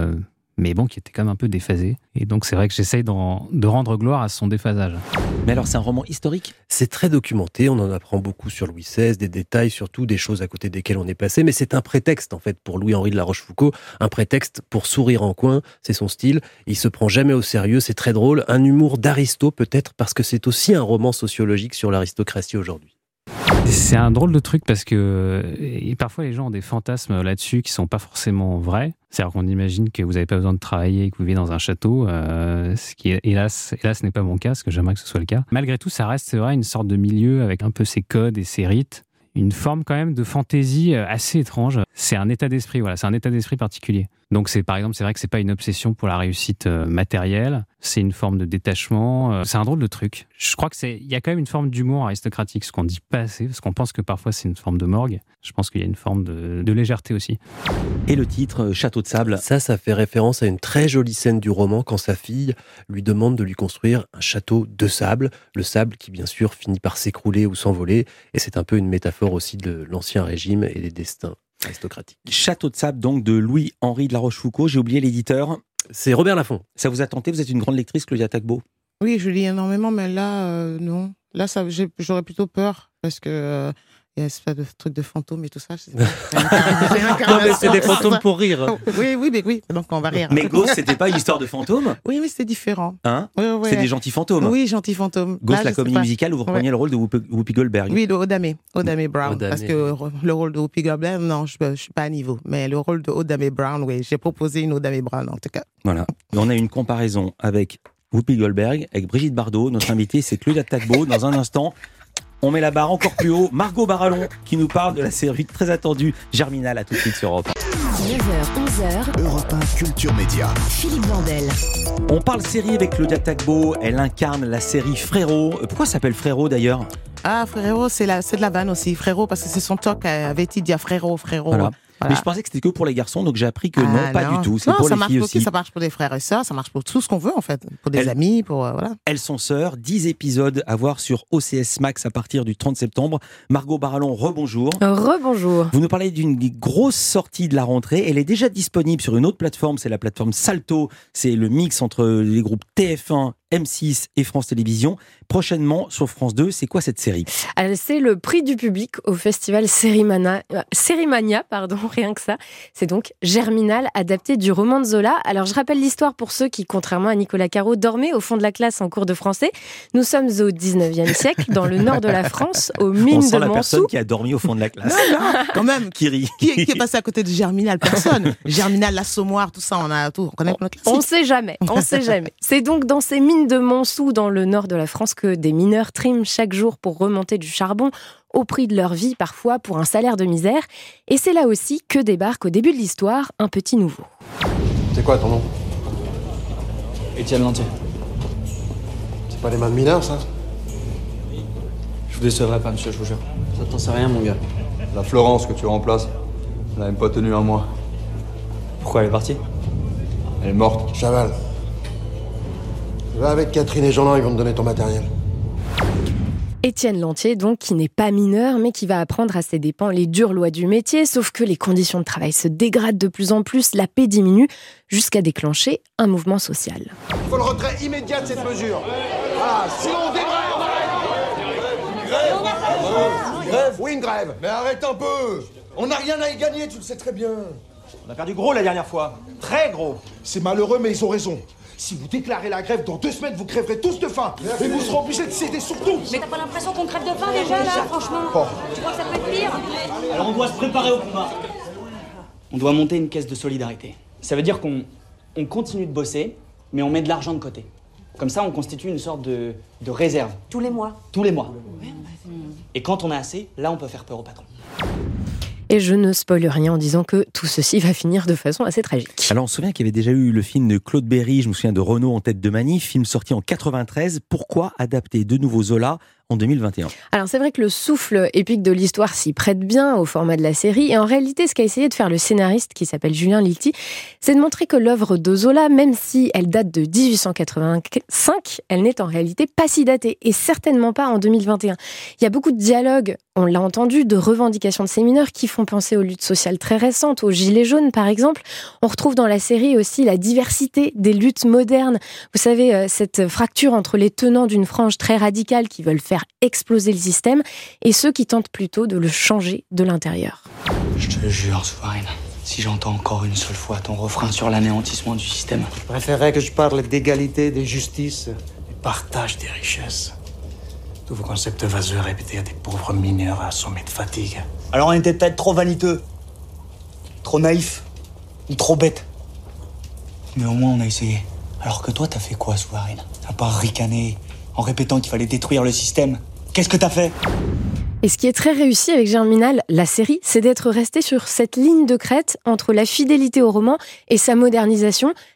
mais bon, qui était quand même un peu déphasé. Et donc c'est vrai que j'essaye de rendre gloire à son déphasage. Mais alors c'est un roman historique? C'est très documenté, on en apprend beaucoup sur Louis XVI, des détails, surtout des choses à côté desquelles on est passé, mais c'est un prétexte en fait pour Louis-Henri de La Rochefoucauld, un prétexte pour sourire en coin, c'est son style, il se prend jamais au sérieux, c'est très drôle, un humour d'aristo peut-être, parce que c'est aussi un roman sociologique sur l'aristocratie aujourd'hui. C'est un drôle de truc parce que parfois les gens ont des fantasmes là-dessus qui sont pas forcément vrais. C'est-à-dire qu'on imagine que vous n'avez pas besoin de travailler et que vous vivez dans un château, ce qui hélas n'est pas mon cas, parce que j'aimerais que ce soit le cas. Malgré tout, ça reste, c'est vrai, une sorte de milieu avec un peu ses codes et ses rites. Une forme quand même de fantaisie assez étrange. C'est un état d'esprit, voilà, c'est un état d'esprit particulier. Donc par exemple, c'est vrai que c'est pas une obsession pour la réussite matérielle, c'est une forme de détachement, c'est un drôle de truc. Je crois il y a quand même une forme d'humour aristocratique, ce qu'on dit pas assez, parce qu'on pense que parfois c'est une forme de morgue. Je pense qu'il y a une forme de légèreté aussi. Et le titre, Château de sable? Ça fait référence à une très jolie scène du roman quand sa fille lui demande de lui construire un château de sable. Le sable qui, bien sûr, finit par s'écrouler ou s'envoler. Et c'est un peu une métaphore aussi de l'Ancien Régime et des destins aristocratique. Château de sable, donc, de Louis-Henri de La Rochefoucauld. J'ai oublié l'éditeur. C'est Robert Laffont. Ça vous a tenté? Vous êtes une grande lectrice, Claudia Tagbo? Oui, je lis énormément, mais là, non. Là, j'aurais plutôt peur, parce que il y a ce truc de fantômes et tout ça. Non, mais c'est des fantômes pour rire. Oui, donc on va rire. Mais Ghost, c'était pas une histoire de fantômes? Oui, mais c'est différent. Hein? Oui. C'est des gentils fantômes? Oui, gentils fantômes. Ghost, la comédie musicale, où vous repreniez le rôle de Whoopi Goldberg. Oui, de Odame Brown. Parce que le rôle de Whoopi Goldberg, non, je suis pas à niveau. Mais le rôle de Odame Brown, oui, j'ai proposé une Odame Brown, en tout cas. Voilà. Et on a une comparaison avec Whoopi Goldberg, avec Brigitte Bardot. Notre invitée, c'est Claudia Tagbo. Dans un instant, on met la barre encore plus haut. Margot Barallon qui nous parle de la série très attendue Germinal. À tout de suite sur Europe 9h, 11h. Europe 1 Culture Média. Philippe Vandel. On parle série avec Claudia Tagbo. Elle incarne la série Frérot. Pourquoi ça s'appelle Frérot d'ailleurs? Ah, Frérot, c'est de la vanne aussi. Frérot, parce que c'est son toc avec Tidia. Frérot. Voilà. Mais je pensais que c'était que pour les garçons, donc j'ai appris que non, pas du tout. C'est pour les filles aussi. Ça marche pour des frères et sœurs, ça marche pour tout ce qu'on veut en fait. Pour des amis, pour voilà. Elles sont sœurs, 10 épisodes à voir sur OCS Max à partir du 30 septembre. Margot Barallon, rebonjour. Rebonjour. Vous nous parlez d'une grosse sortie de la rentrée. Elle est déjà disponible sur une autre plateforme, c'est la plateforme Salto. C'est le mix entre les groupes TF1, M6 et France Télévisions. Prochainement sur France 2, c'est quoi cette série? C'est le prix du public au festival Sérimania, rien que ça. C'est donc Germinal, adapté du roman de Zola. Alors je rappelle l'histoire pour ceux qui, contrairement à Nicolas Caro, dormaient au fond de la classe en cours de français. Nous sommes au 19e siècle, dans le nord de la France, aux mines on sent de la Montsou. personne qui a dormi au fond de la classe. Non, quand même. Qui rit. Qui est passé à côté de Germinal? Personne. Germinal, l'Assommoir, tout ça, on connaît notre classique. On sait jamais. C'est donc dans ces mines de Montsou, dans le nord de la France, que des mineurs triment chaque jour pour remonter du charbon, au prix de leur vie parfois pour un salaire de misère. Et c'est là aussi que débarque au début de l'histoire un petit nouveau. C'est quoi ton nom? Étienne Lantier. C'est pas les mains de mineurs, ça? Je vous décevrai pas, monsieur, je vous jure. Ça t'en sait rien, mon gars. La Florence que tu remplaces, elle a même pas tenu un mois. Pourquoi elle est partie? Elle est morte. Chaval. Va avec Catherine et Jean-Laurent, ils vont te donner ton matériel. Étienne Lantier, donc, qui n'est pas mineur, mais qui va apprendre à ses dépens les dures lois du métier, sauf que les conditions de travail se dégradent de plus en plus, la paix diminue, jusqu'à déclencher un mouvement social. Il faut le retrait immédiat de cette mesure. Voilà, sinon on débrève. Une grève? Oui, une grève. Mais arrête un peu. On n'a rien à y gagner, tu le sais très bien. On a perdu gros la dernière fois. Très gros. C'est malheureux, mais ils ont raison. Si vous déclarez la grève, dans 2 semaines, vous crèverez tous de faim. Et vous serez obligés de céder surtout. Mais t'as pas l'impression qu'on crève de faim déjà, là, franchement? Bon. Tu crois que ça peut être pire? Alors on doit se préparer au combat. On doit monter une caisse de solidarité. Ça veut dire qu'on continue de bosser, mais on met de l'argent de côté. Comme ça, on constitue une sorte de réserve. Tous les mois? Tous les mois. Et quand on a assez, là, on peut faire peur au patron. Et je ne spoile rien en disant que tout ceci va finir de façon assez tragique. Alors on se souvient qu'il y avait déjà eu le film de Claude Berry, je me souviens de Renaud en tête de manif, film sorti en 93. Pourquoi adapter de nouveau Zola en 2021? Alors c'est vrai que le souffle épique de l'histoire s'y prête bien au format de la série, et en réalité ce qu'a essayé de faire le scénariste qui s'appelle Julien Lilti, c'est de montrer que l'œuvre de Zola, même si elle date de 1885, elle n'est en réalité pas si datée, et certainement pas en 2021. Il y a beaucoup de dialogues, on l'a entendu, de revendications de ces mineurs qui font penser aux luttes sociales très récentes, aux gilets jaunes par exemple. On retrouve dans la série aussi la diversité des luttes modernes. Vous savez, cette fracture entre les tenants d'une frange très radicale qui veulent faire exploser le système et ceux qui tentent plutôt de le changer de l'intérieur. Je te jure, Souvarine, si j'entends encore une seule fois ton refrain sur l'anéantissement du système... Je préférerais que je parle d'égalité, de justice, du partage des richesses. Tous vos concepts vaseux répétés à des pauvres mineurs assommés de fatigue. Alors on était peut-être trop vaniteux, trop naïfs, ou trop bêtes. Mais au moins on a essayé. Alors que toi, t'as fait quoi, Souvarine? À part ricaner, en répétant qu'il fallait détruire le système. Qu'est-ce que t'as fait? Et ce qui est très réussi avec Germinal, la série, c'est d'être resté sur cette ligne de crête entre la fidélité au roman et sa modernisation.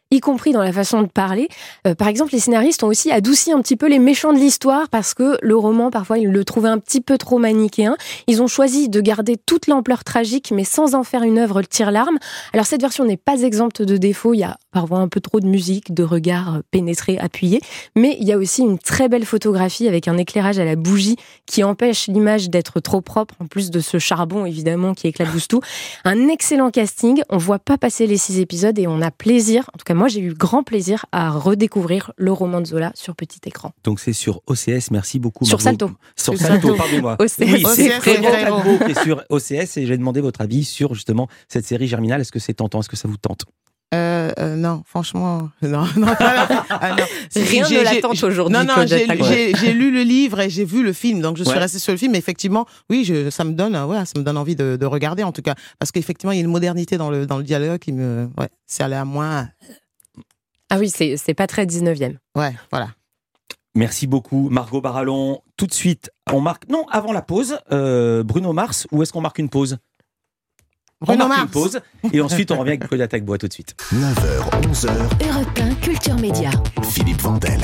y compris dans la façon de parler. Par exemple, les scénaristes ont aussi adouci un petit peu les méchants de l'histoire parce que le roman, parfois, ils le trouvaient un petit peu trop manichéen. Ils ont choisi de garder toute l'ampleur tragique, mais sans en faire une œuvre tire-larme. Alors, cette version n'est pas exempte de défauts. Il y a parfois un peu trop de musique, de regards pénétrés, appuyés. Mais il y a aussi une très belle photographie avec un éclairage à la bougie qui empêche l'image d'être trop propre, en plus de ce charbon, évidemment, qui éclabousse tout. Un excellent casting. On voit pas passer les 6 épisodes et on a plaisir, en tout cas moi j'ai eu grand plaisir à redécouvrir le roman de Zola sur petit écran. Donc c'est sur OCS, merci beaucoup. Sur Salto. Sur Salto, pardonnez-moi. OCS. Oui, c'est OCS, Frédéric Tagbo qui est sur OCS et j'ai demandé votre avis sur justement cette série Germinal. Est-ce que c'est tentant? Est-ce que ça vous tente? Non, franchement, non. Rien ne la tente aujourd'hui. Non, j'ai lu le livre et j'ai vu le film, donc je suis restée sur le film. Mais effectivement, oui, ça me donne envie de regarder en tout cas, parce qu'effectivement, il y a une modernité dans le dialogue qui me, c'est allé à moins. Ah oui, c'est pas très 19e. Ouais, voilà. Merci beaucoup, Margot Barallon. Tout de suite, on marque. Non, avant la pause, Bruno Mars. Ou est-ce qu'on marque une pause? On marque une pause et ensuite on revient avec Claudia Tagbo tout de suite. 9h, 11h. Europe 1, Culture Média. Philippe Vandel.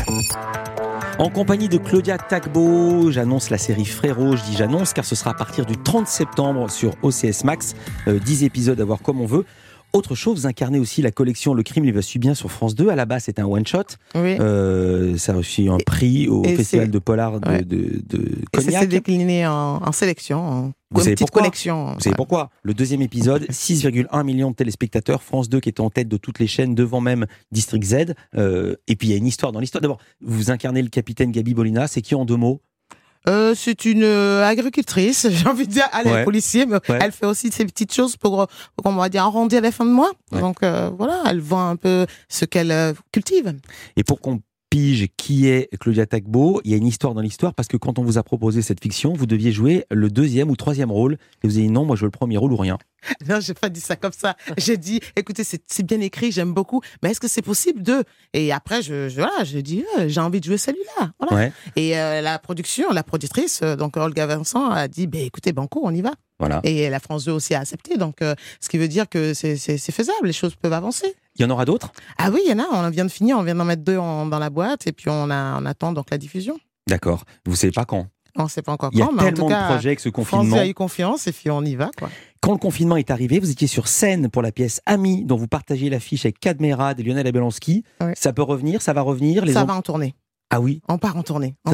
En compagnie de Claudia Tagbo, j'annonce la série Frérot. Je dis j'annonce car ce sera à partir du 30 septembre sur OCS Max. 10 épisodes à voir comme on veut. Autre chose, vous incarnez aussi la collection Le Crime lui va bien sur France 2. À la base, c'est un one-shot. Oui. Ça a reçu un prix au Festival de Polar de Cognac. Et ça s'est décliné en sélection, Vous savez pourquoi? collection. Vous savez pourquoi? Le deuxième épisode, 6,1 millions de téléspectateurs, France 2 qui est en tête de toutes les chaînes, devant même District Z. Et puis il y a une histoire dans l'histoire. D'abord, vous incarnez le capitaine Gabi Bolina, c'est qui en 2 mots? C'est une agricultrice, j'ai envie de dire, elle est policier, mais elle fait aussi ces petites choses pour, on va dire, arrondir les fins de mois. Donc voilà, elle vend un peu ce qu'elle cultive. Et pour qu'on pige qui est Claudia Tagbo, il y a une histoire dans l'histoire, parce que quand on vous a proposé cette fiction, vous deviez jouer le 2e ou 3e rôle, et vous avez dit non, moi je veux le premier rôle ou rien. Non, j'ai pas dit ça comme ça. J'ai dit, écoutez, c'est bien écrit, j'aime beaucoup, mais est-ce que c'est possible de... Et après, je dis, j'ai envie de jouer celui-là. Voilà. Ouais. Et la productrice, donc Olga Vincent, a dit, écoutez, banco, on y va. Voilà. Et la France 2 aussi a accepté, donc ce qui veut dire que c'est faisable, les choses peuvent avancer. Il y en aura d'autres? Ah oui, il y en a, on vient de finir, on vient d'en mettre 2 dans la boîte, et puis on attend donc la diffusion. D'accord. Vous savez pas quand? On ne sait pas encore quand, mais en tout cas... Il y a tellement de projets avec ce confinement. France a eu confiance, et puis on y va, quoi. Quand le confinement est arrivé, vous étiez sur scène pour la pièce Ami, dont vous partagiez l'affiche avec Cadmerade et Lionel Abelansky. Oui. Ça peut revenir, ça va revenir? Ça va en tournée. Ah oui? On part en tournée. On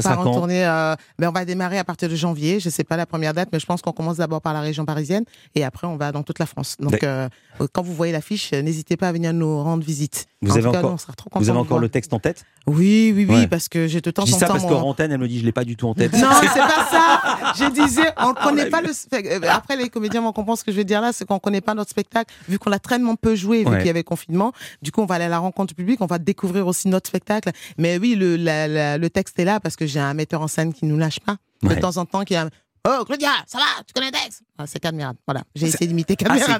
va démarrer à partir de janvier. Je ne sais pas la première date, mais je pense qu'on commence d'abord par la région parisienne et après on va dans toute la France. Donc quand vous voyez l'affiche, n'hésitez pas à venir nous rendre visite. Vous avez encore le texte en tête? Oui, parce que j'ai de temps en temps... Je dis ça parce qu'en antenne, elle me dit je ne l'ai pas du tout en tête. Non, c'est pas ça. Je disais, on ne connaît pas le... Après, les comédiens vont comprendre ce que je veux dire là, c'est qu'on ne connaît pas notre spectacle, vu qu'on l'a tellement peu joué, vu qu'il y avait confinement. Du coup, on va aller à la rencontre du public, on va découvrir aussi notre spectacle. Mais oui, le texte est là parce que j'ai un metteur en scène qui ne nous lâche pas. De temps en temps, qui a... Oh, Claudia, ça va? Tu connais le texte? C'est Cadmerade. Voilà. J'ai essayé d'imiter Cadmerade.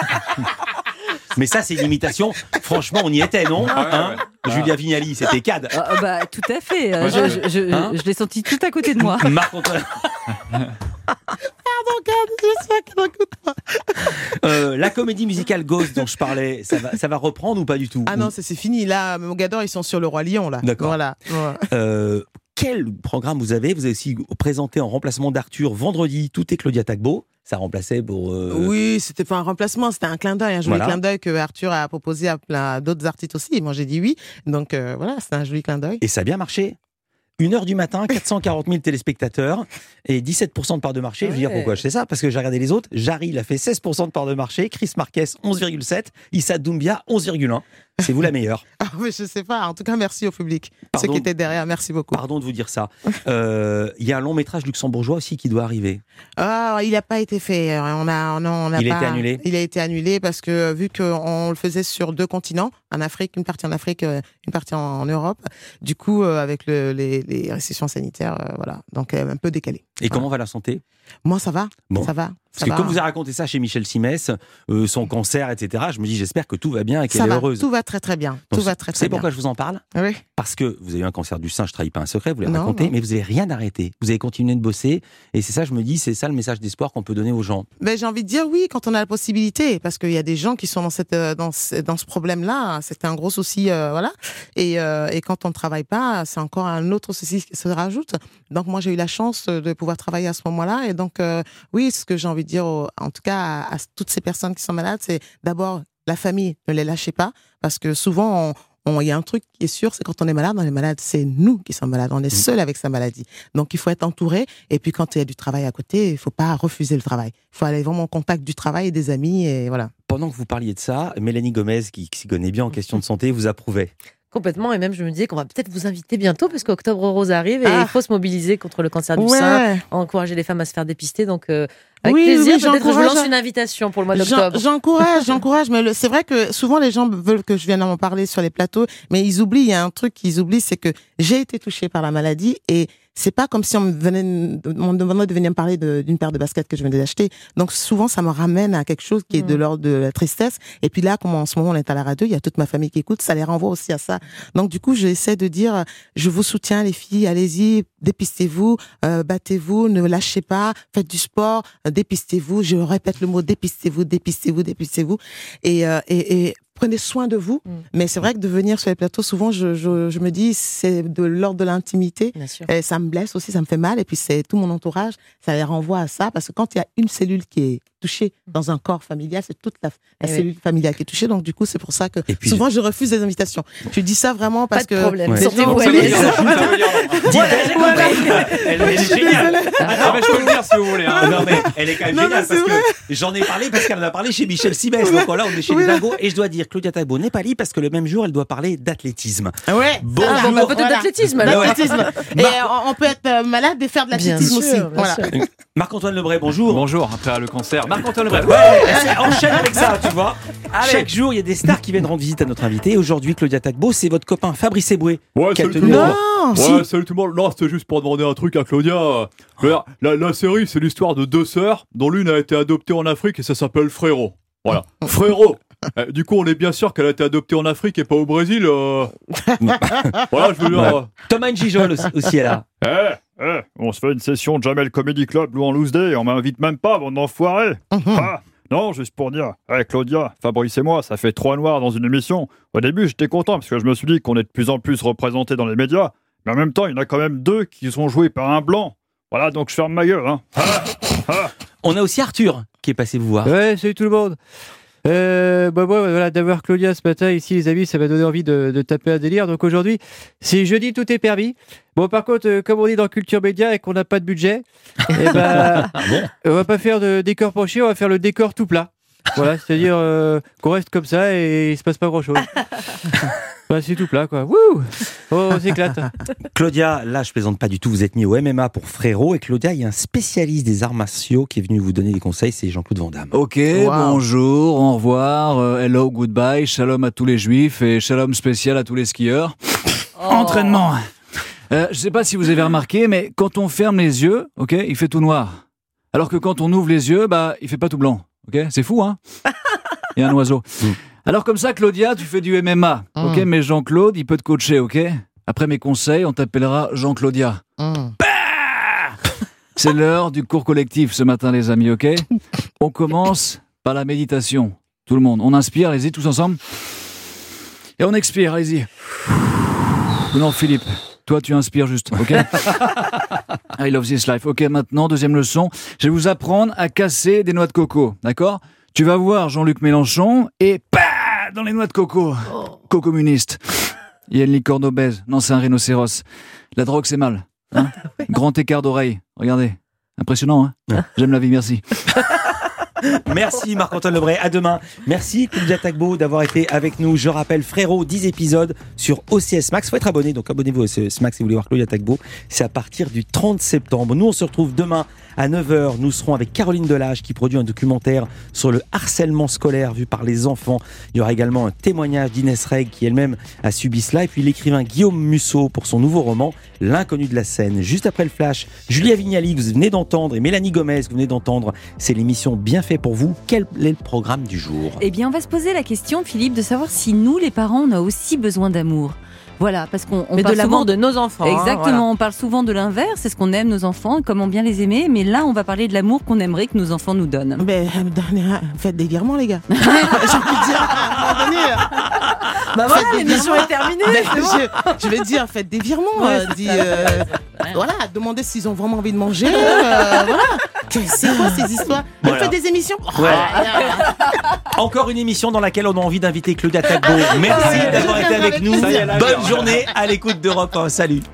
Mais ça, c'est une imitation. Franchement, on y était, non? Julia Vignali, c'était Cad. Tout à fait. Je l'ai senti tout à côté de moi. Marc-Antoine. Pardon, Cad, j'espère qu'il n'écoute pas. La comédie musicale Ghost dont je parlais, ça va reprendre ou pas du tout? Ah non, c'est fini. Là, Mogador, ils sont sur le Roi Lion, là. D'accord. Voilà. Quel programme vous avez? Vous avez aussi présenté en remplacement d'Arthur vendredi Tout est Claudia Tagbo. Ça remplaçait pour... Oui, c'était pas un remplacement, c'était un clin d'œil, un joli clin d'œil que Arthur a proposé à d'autres artistes aussi. Et moi, j'ai dit oui. Donc voilà, c'était un joli clin d'œil. Et ça a bien marché. 1h du matin, 440 000 téléspectateurs et 17% de part de marché. Je veux dire pourquoi je sais ça? Parce que j'ai regardé les autres. Jarry, il a fait 16% de part de marché. Chris Marquez, 11,7%. Issa Doumbia, 11,1%. C'est vous la meilleure. Mais je sais pas. En tout cas, merci au public. Ceux qui étaient derrière, merci beaucoup. Pardon de vous dire ça. Il y a un long métrage luxembourgeois aussi qui doit arriver. Il n'a pas été fait. Il a été annulé. Il a été annulé parce que vu qu'on le faisait sur 2 continents, en Afrique, une partie en Afrique, une partie en Europe. Du coup, avec les restrictions sanitaires, voilà. Donc un peu décalé. Et comment va la santé? Moi, ça va. Bon. Ça va. Parce que quand vous avez raconté ça chez Michel Simès, son cancer, etc., je me dis, j'espère que tout va bien et qu'elle est heureuse. Tout va très très bien. Donc, tout va très très bien. Vous savez pourquoi je vous en parle ? Oui. Parce que vous avez eu un cancer du sein, je ne trahis pas un secret, vous l'avez raconté, mais vous n'avez rien arrêté. Vous avez continué de bosser. Et c'est ça, je me dis, c'est ça le message d'espoir qu'on peut donner aux gens. Ben, j'ai envie de dire oui, quand on a la possibilité. Parce qu'il y a des gens qui sont dans ce problème-là. C'est un gros souci, voilà. Et quand on ne travaille pas, c'est encore un autre souci qui se rajoute. Donc moi, j'ai eu la chance de pouvoir travailler à ce moment-là. Et donc, oui, ce que j'ai envie de dire, en tout cas, à toutes ces personnes qui sont malades, c'est d'abord la famille, ne les lâchez pas, parce que souvent, il y a un truc qui est sûr, c'est quand on est malade, c'est nous qui sommes malades, on est seul avec sa maladie. Donc il faut être entouré, et puis quand il y a du travail à côté, il faut pas refuser le travail. Il faut aller vraiment en contact du travail et des amis, et voilà. Pendant que vous parliez de ça, Mélanie Gomez, qui s'y connaît bien en question de santé, vous approuvait. Complètement, et même je me disais qu'on va peut-être vous inviter bientôt parce qu'Octobre Rose arrive et il faut se mobiliser contre le cancer du sein, encourager les femmes à se faire dépister. Donc avec plaisir, peut-être que je vous lance une invitation pour le mois d'octobre. J'encourage, mais c'est vrai que souvent les gens veulent que je vienne en parler sur les plateaux, mais il y a un truc qu'ils oublient, c'est que j'ai été touchée par la maladie et c'est pas comme si on me demandait de venir me parler d'une paire de baskets que je venais d'acheter. Donc souvent, ça me ramène à quelque chose qui est de l'ordre de la tristesse. Et puis là, comme en ce moment on est à la radio, il y a toute ma famille qui écoute, ça les renvoie aussi à ça. Donc du coup, j'essaie de dire, je vous soutiens les filles, allez-y, dépistez-vous, battez-vous, ne lâchez pas, faites du sport, dépistez-vous. Je répète le mot dépistez-vous, dépistez-vous, dépistez-vous. Et prenez soin de vous. Mais c'est vrai que de venir sur les plateaux, souvent, je me dis, c'est de l'ordre de l'intimité. Et ça me blesse aussi, ça me fait mal. Et puis, c'est tout mon entourage, ça les renvoie à ça. Parce que quand il y a une cellule qui est touchée dans un corps familial, c'est toute la cellule familiale qui est touchée. Donc, du coup, c'est pour ça que souvent, je refuse les invitations. Je dis ça vraiment parce que... Pas de problème. Sortez-vous. Elle est géniale. Ah, mais je peux le dire si vous voulez. Non, mais elle est quand même géniale parce que j'en ai parlé parce qu'elle en a parlé chez Michel Simès. Donc voilà, on est chez les dingos. Et je dois dire, Claudia Tagbo n'est pas libre parce que le même jour, elle doit parler d'athlétisme. Ouais. Bonjour. Peut-être d'athlétisme. Et on peut être malade et faire de l'athlétisme aussi. Voilà. Marc-Antoine Lebray, bonjour. Bonjour, après le concert. Marc-Antoine Lebray. Enchaîne avec ça, tu vois. Chaque jour, il y a des stars qui viennent rendre visite à notre invité. Aujourd'hui, Claudia Tagbo, c'est votre copain Fabrice Eboué. Ouais, salut tout le monde. Ouais, salut tout le monde. Non, c'était juste pour demander un truc à Claudia. La série, c'est l'histoire de deux sœurs, dont l'une a été adoptée en Afrique et ça s'appelle Frérot. Voilà. Frérot. Du coup, on est bien sûr qu'elle a été adoptée en Afrique et pas au Brésil. Voilà, je veux dire. Thomas Njijol aussi est là. On se fait une session de Jamel Comedy Club ou en Loose Day, on m'invite même pas, bande d'enfoirés. Non, juste pour dire, Claudia, Fabrice et moi, ça fait 3 noirs dans une émission. Au début, j'étais content parce que je me suis dit qu'on est de plus en plus représentés dans les médias, mais en même temps, il y en a quand même 2 qui sont joués par un blanc. Voilà, donc je ferme ma gueule. On a aussi Arthur qui est passé vous voir. Ouais, salut tout le monde. Voilà, d'avoir Claudia ce matin ici, les amis, ça m'a donné envie de taper un délire. Donc aujourd'hui, c'est jeudi, tout est permis. Bon, par contre, comme on est dans Culture Média et qu'on n'a pas de budget, on va pas faire de décor penché, on va faire le décor tout plat. Voilà, c'est-à-dire qu'on reste comme ça et il se passe pas grand-chose. C'est tout plat, quoi. Wouh! Oh, on s'éclate. Claudia, là, je plaisante pas du tout. Vous êtes mis au MMA pour Frérot. Et Claudia, il y a un spécialiste des arts martiaux qui est venu vous donner des conseils. C'est Jean-Claude Van Damme. Ok, bonjour, au revoir, hello, goodbye, shalom à tous les juifs et shalom spécial à tous les skieurs. Entraînement. Je sais pas si vous avez remarqué, mais quand on ferme les yeux, ok, il fait tout noir. Alors que quand on ouvre les yeux, il fait pas tout blanc. Ok, c'est fou, hein? Il y a un oiseau. Alors comme ça, Claudia, tu fais du MMA, ok, mais Jean-Claude, il peut te coacher, ok? Après mes conseils, on t'appellera Jean-Claudia. C'est l'heure du cours collectif ce matin, les amis, ok? On commence par la méditation. Tout le monde, on inspire, allez-y, tous ensemble. Et on expire, allez-y. Non, Philippe, toi, tu inspires juste, ok? I love this life. Ok, maintenant, deuxième leçon, je vais vous apprendre à casser des noix de coco, d'accord? Tu vas voir Jean-Luc Mélenchon et dans les noix de coco. Co-communiste. Il y a une licorne obèse. Non, c'est un rhinocéros. La drogue, c'est mal. Hein? Grand écart d'oreille. Regardez. Impressionnant, hein? J'aime la vie, merci. Merci Marc-Antoine Lebray, à demain. Merci Claudia Tagbo d'avoir été avec nous. Je rappelle, Frérot, 10 épisodes sur OCS Max. Faut être abonné, donc abonnez-vous à OCS Max si vous voulez voir Claudia Tagbo. C'est à partir du 30 septembre. Nous, on se retrouve demain à 9h. Nous serons avec Caroline Delage qui produit un documentaire sur le harcèlement scolaire vu par les enfants. Il y aura également un témoignage d'Inès Reg qui elle-même a subi cela. Et puis l'écrivain Guillaume Musso pour son nouveau roman L'inconnu de la scène. Juste après le flash, Julia Vignali que vous venez d'entendre et Mélanie Gomez que vous venez d'entendre. C'est l'émission Bien fait pour vous. Quel est le programme du jour ? Eh bien, on va se poser la question, Philippe, de savoir si nous, les parents, on a aussi besoin d'amour. Voilà, parce qu'on mais parle de l'amour souvent de nos enfants. Exactement, voilà. On parle souvent de l'inverse, c'est ce qu'on aime nos enfants, comment bien les aimer, mais là on va parler de l'amour qu'on aimerait que nos enfants nous donnent. Mais faites des virements les gars. J'ai envie de dire à un moment donné. Bah voilà, l'émission est terminée. Je vais dire, faites des virements. Voilà, demandez s'ils ont vraiment envie de manger. Voilà. C'est quoi ces histoires ? Voilà. Faites des émissions. Ouais. Encore une émission dans laquelle on a envie d'inviter Claudia Tagbo. Merci d'avoir été avec nous. Bonne journée à l'écoute d'Europe 1. Salut.